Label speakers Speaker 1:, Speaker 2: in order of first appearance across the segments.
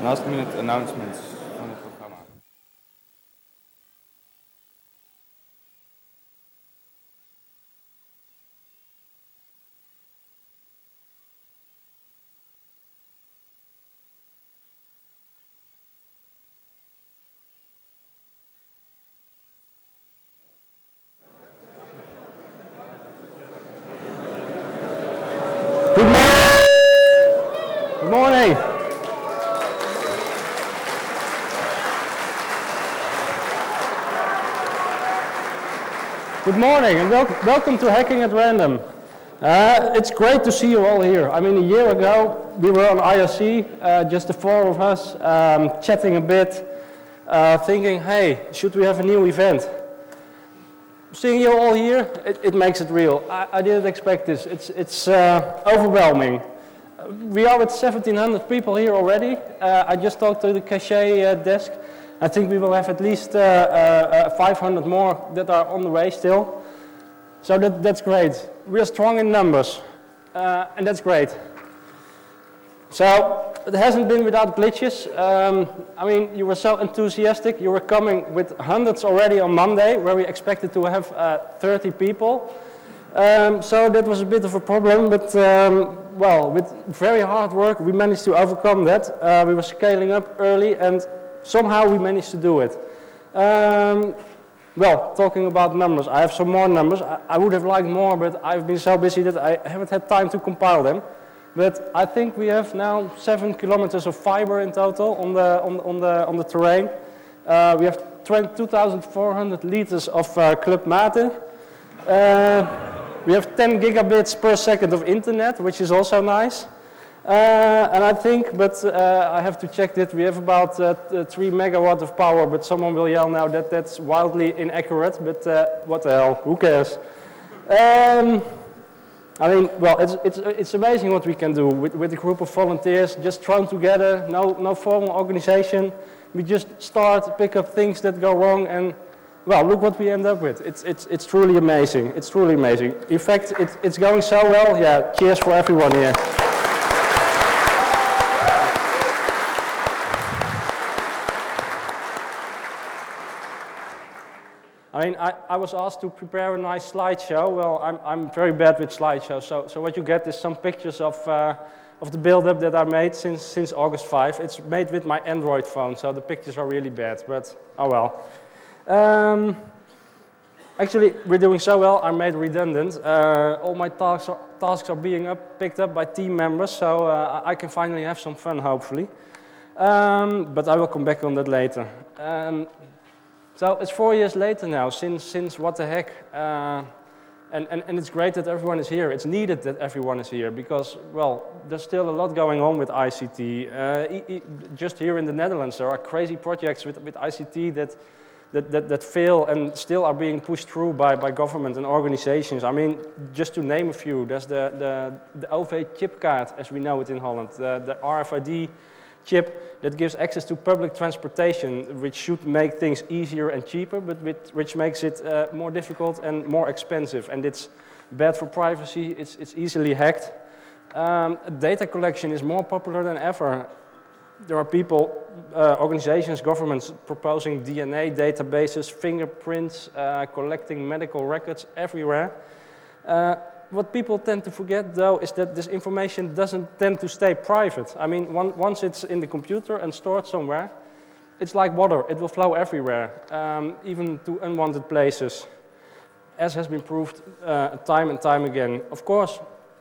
Speaker 1: Last minute announcements van het programma.
Speaker 2: Good morning. Good morning and welcome to Hacking at Random. It's great to see you all here. I mean, a year ago we were on IRC, just the four of us, chatting a bit, thinking, hey, should we have a new event? Seeing you all here, it makes it real. I didn't expect this. It's overwhelming. We are with 1,700 people here already. I just talked to the cachet desk. I think we will have at least 500 more that are on the way still. So that's great. We are strong in numbers, and that's great. So it hasn't been without glitches. I mean, you were so enthusiastic. You were coming with hundreds already on Monday, where we expected to have 30 people. So that was a bit of a problem, but well, with very hard work, we managed to overcome that. We were scaling up early, and somehow we managed to do it. Well, talking about numbers, I have some more numbers. I would have liked more, but I've been so busy that I haven't had time to compile them. But I think we have now 7 kilometers of fiber in total on the terrain. We have 2,400 liters of Club Mate. We have 10 gigabits per second of internet, which is also nice. And I think, but I have to check that, we have about 3 megawatt of power, but someone will yell now that that's wildly inaccurate, but what the hell, who cares? I mean, well, it's amazing what we can do with a group of volunteers, just thrown together, no formal organization. We just start, pick up things that go wrong, and well, look what we end up with. It's truly amazing. It's truly amazing. In fact, it's going so well. Yeah, cheers for everyone here. I mean, I was asked to prepare a nice slideshow. Well, I'm very bad with slideshows, so what you get is some pictures of the build-up that I made since August 5. It's made with my Android phone, so the pictures are really bad, but oh well. Actually, we're doing so well, I'm made redundant. All my tasks are being picked up by team members, so I can finally have some fun, hopefully. But I will come back on that later. So it's 4 years later now, since What the Heck, and it's great that everyone is here. It's needed that everyone is here because, well, there's still a lot going on with ICT. Just here in the Netherlands, there are crazy projects with ICT that fail and still are being pushed through by government and organizations. I mean, just to name a few, there's the OV-chipkaart, as we know it in Holland, the RFID chip that gives access to public transportation, which should make things easier and cheaper, but which makes it more difficult and more expensive. And it's bad for privacy, it's easily hacked. Data collection is more popular than ever. There are people, organizations, governments proposing DNA databases, fingerprints, collecting medical records everywhere. What people tend to forget, though, is that this information doesn't tend to stay private. I mean, once it's in the computer and stored somewhere, it's like water. It will flow everywhere, even to unwanted places, as has been proved time and time again. Of course,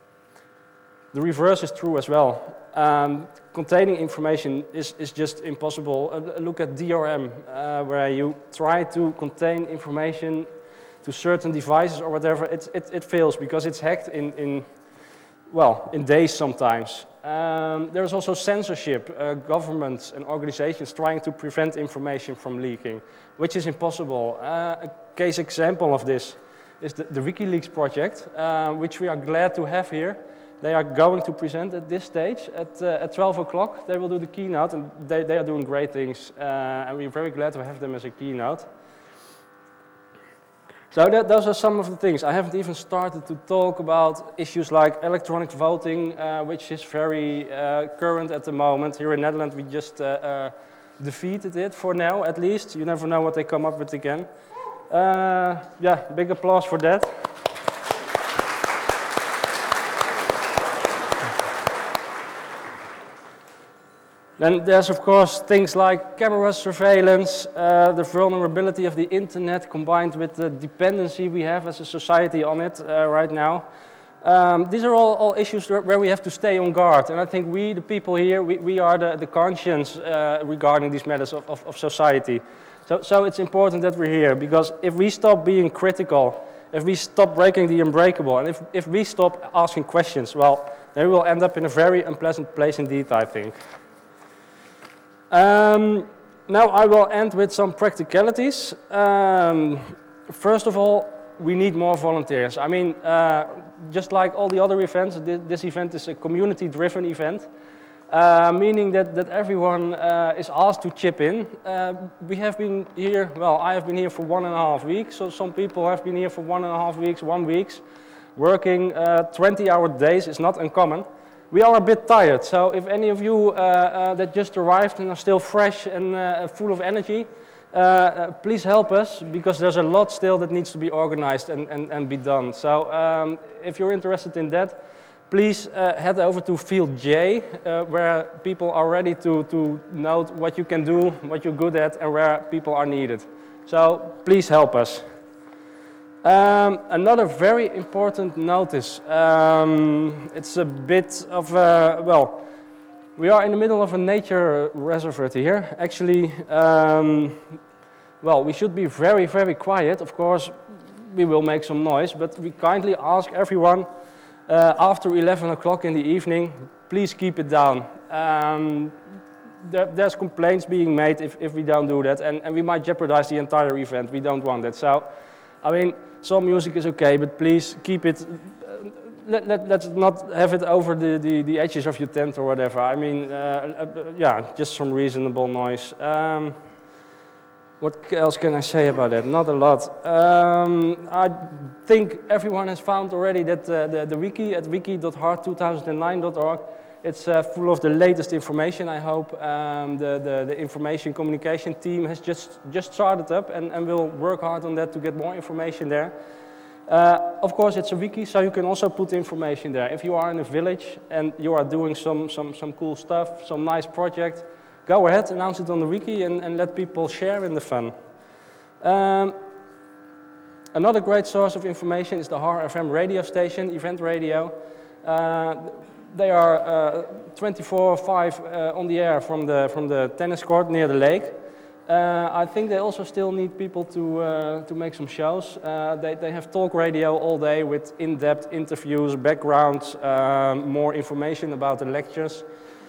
Speaker 2: the reverse is true as well. Containing information is just impossible. Look at DRM, where you try to contain information to certain devices or whatever, it fails because it's hacked in days sometimes. There's also censorship, governments and organizations trying to prevent information from leaking, which is impossible. A case example of this is the WikiLeaks project, which we are glad to have here. They are going to present at this stage at 12 o'clock. They will do the keynote, and they are doing great things, and we're very glad to have them as a keynote. So those are some of the things. I haven't even started to talk about issues like electronic voting, which is very current at the moment. Here in Netherlands, we just defeated it for now, at least. You never know what they come up with again. Yeah, big applause for that. Then there's of course things like camera surveillance, the vulnerability of the internet combined with the dependency we have as a society on it right now. These are all issues where we have to stay on guard, and I think we, the people here, we are the conscience regarding these matters of society. So it's important that we're here, because if we stop being critical, if we stop breaking the unbreakable, and if we stop asking questions, well, then we will end up in a very unpleasant place indeed, I think. Now I will end with some practicalities. First of all, we need more volunteers. I mean, just like all the other events, this event is a community-driven event, meaning that everyone is asked to chip in. We have been here, well, I have been here for 1.5 weeks, so some people have been here for 1.5 weeks, 1 week. Working 20-hour days is not uncommon. We are a bit tired, so if any of you that just arrived and are still fresh and full of energy, please help us, because there's a lot still that needs to be organized and be done. So if you're interested in that, please head over to Field J, where people are ready to note what you can do, what you're good at, and where people are needed. So please help us. Another very important notice, it's a bit of a, well, we are in the middle of a nature reservoir here. Actually, well, we should be very, very quiet. Of course, we will make some noise, but we kindly ask everyone after 11 o'clock in the evening, please keep it down. There's complaints being made if we don't do that, and we might jeopardize the entire event. We don't want that. So, I mean, some music is okay, but please keep it, let's not have it over the edges of your tent or whatever. I mean, yeah, just some reasonable noise. What else can I say about that? Not a lot. I think everyone has found already that the wiki at wiki.heart2009.org, it's full of the latest information. I hope the information communication team has just started up and will work hard on that to get more information there. Of course, it's a wiki, so you can also put information there. If you are in a village and you are doing some cool stuff, some nice project, go ahead, announce it on the wiki and let people share in the fun. Another great source of information is the HAR FM radio station, Event Radio. They are 24/5 on the air from the tennis court near the lake. I think they also still need people to make some shows. They have talk radio all day with in-depth interviews, backgrounds, more information about the lectures.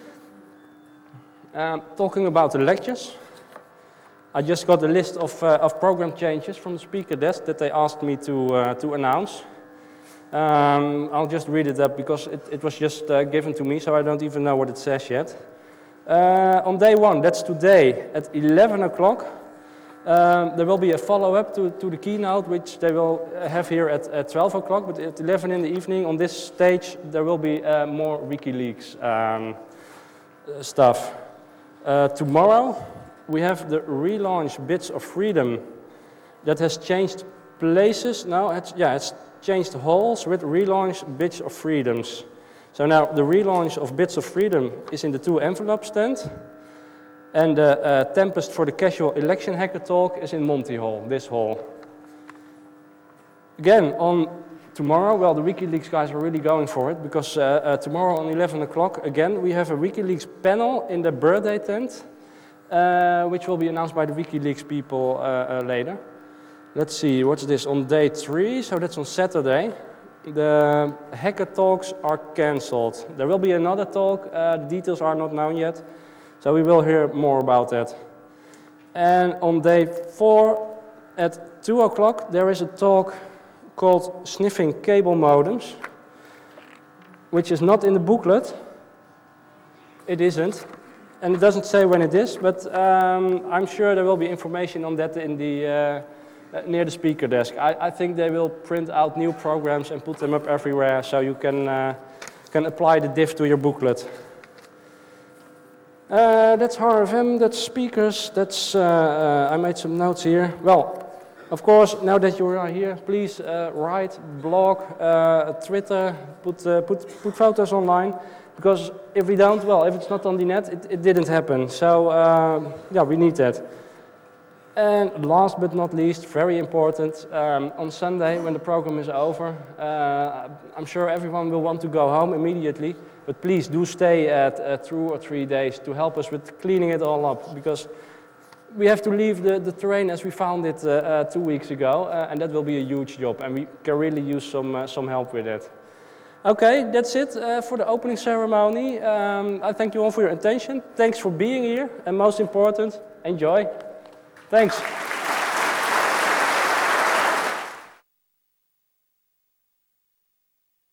Speaker 2: Talking about the lectures, I just got a list of program changes from the speaker desk that they asked me to announce. I'll just read it up because it was just given to me, so I don't even know what it says yet. On day one, that's today, at 11 o'clock, there will be a follow-up to the keynote, which they will have here at 12 o'clock, but at 11 in the evening, on this stage, there will be more WikiLeaks stuff. Tomorrow, we have the relaunch Bits of Freedom that has changed places. Now, it's changed halls with relaunch Bits of Freedoms. So now the relaunch of Bits of Freedom is in the 2 envelope stand, and the Tempest for the Casual Election Hacker Talk is in Monty Hall, this hall. Again, on tomorrow, well, the WikiLeaks guys are really going for it, because tomorrow on 11 o'clock, again, we have a WikiLeaks panel in the birthday tent, which will be announced by the WikiLeaks people later. Let's see, what's this, on day 3, so that's on Saturday. The hacker talks are cancelled. There will be another talk, the details are not known yet, so we will hear more about that. And on day 4 at 2 o'clock, there is a talk called Sniffing Cable Modems, which is not in the booklet. It isn't, and it doesn't say when it is, but I'm sure there will be information on that in the near the speaker desk. I think they will print out new programs and put them up everywhere so you can apply the diff to your booklet. That's RFM, that's speakers, that's, I made some notes here. Well, of course, now that you are here, please write, blog, Twitter, put photos online. Because if we don't, well, if it's not on the net, it didn't happen. So, yeah, we need that. And last but not least, very important, on Sunday when the program is over, I'm sure everyone will want to go home immediately, but please do stay at 2 or 3 days to help us with cleaning it all up, because we have to leave the terrain as we found it 2 weeks ago, and that will be a huge job, and we can really use some help with it. Okay, that's it for the opening ceremony. I thank you all for your attention. Thanks for being here, and most important, enjoy. Thanks.